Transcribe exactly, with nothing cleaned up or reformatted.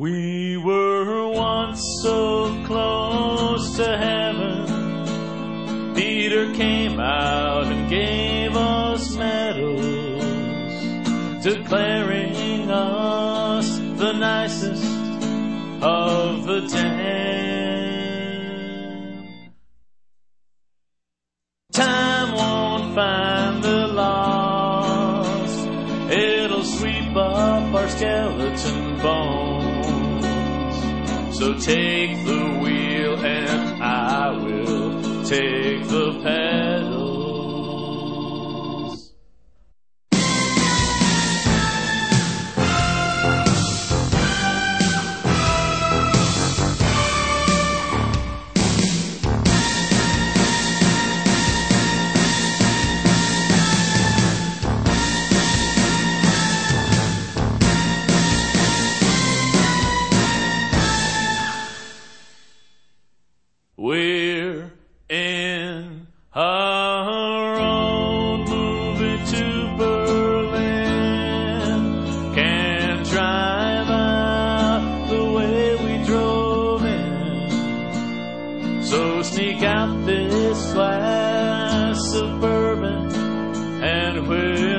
We were once so close to heaven. Peter came out and gave us medals, declaring us the nicest of the ten. Time won't find the lost. It'll sweep up our skeleton bones. So take the wheel and I will take the pedals. We're in a road moving to Berlin. Can't drive out the way we drove in. So sneak out this glass of bourbon and we'll